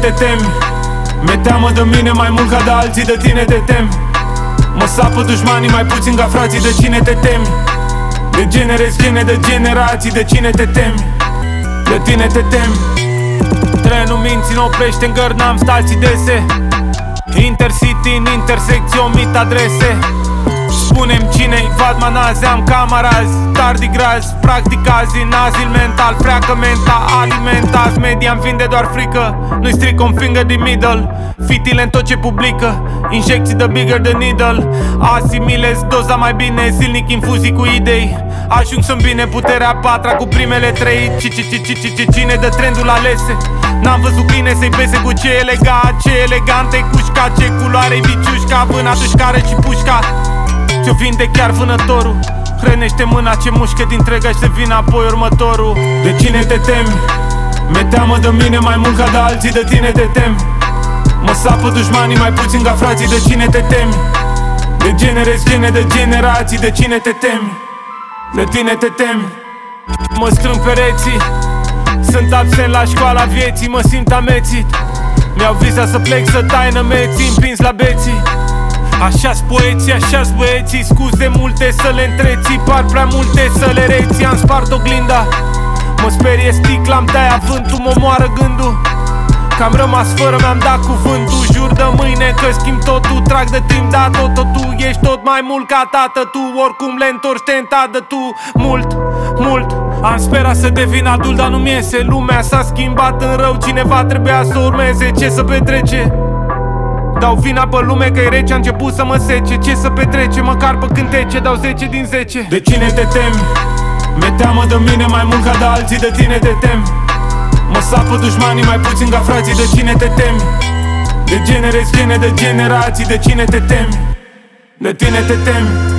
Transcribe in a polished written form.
te temi? Mi-e teamă de mine mai mult ca de alții, de tine te temi. Mă sapă dușmanii mai puțin ca frații, de cine te temi? De genere, gene, de generații, de cine te temi? De tine te temi. Trenul minții n-oprește în gări, n-am stații dese. Intercity, în intersecție omit adrese. Spune-mi cine-i Vatman azi, am camarazi tardigrazi, practic azi în azil mental. Freacă menta, alimentați media-mi vinde doar frică. Nu-i stric un finger din middle, fitile în tot ce publică. Injecții de bigger the needle, asimilez doza mai bine. Zilnic infuzii cu idei, ajung să-mi bine puterea patra cu primele trei. Cine dă trendul alese? N-am văzut bine să-i pese cu ce elegante-i cușca. Ce culoare-i biciușca, vâna dușcară și pușca. Ți-o vinde chiar vânătorul, hrănește mâna ce mușcă dintrega și se vine apoi următorul. De cine te temi? Mi-e teamă de mine mai mult ca de alții, de tine te temi. Mă sapă dușmanii mai puțin ca frații, de cine te temi? De genere, gene, de generații, de cine te temi? De tine te temi. Mă strâng pereții, sunt absent la școala vieții, mă simt amețit. Mi-au visat să plec să tai nămeții, împins la beții. Așa-s poeții, așa-s băieții, scuze multe să le întreții, par prea multe să le reții. Am spart oglinda, mă sperie sticla, am tăiat vântul, mă moară gândul că am rămas fără, mi-am dat cuvântul. Jur de mâine că schimb totul, trag de timp, da tot tu ești tot mai mult ca tată tu. Oricum le întorci tentat de tu, mult. Am sperat să devin adult, dar nu-mi iese. Lumea s-a schimbat în rău, cineva trebuia să urmeze. Ce să petrece? Dau vina pe lume că-i rece, a început să mă sece. Ce să petrece? Măcar pe cântece dau 10 din 10. De cine te temi? Mi-e teamă de mine mai mult ca de alții, de tine te temi. Mă sapă dușmanii mai puțin ca frații, de cine te temi? De genere, gene, de generații, de cine te temi? De tine te temi.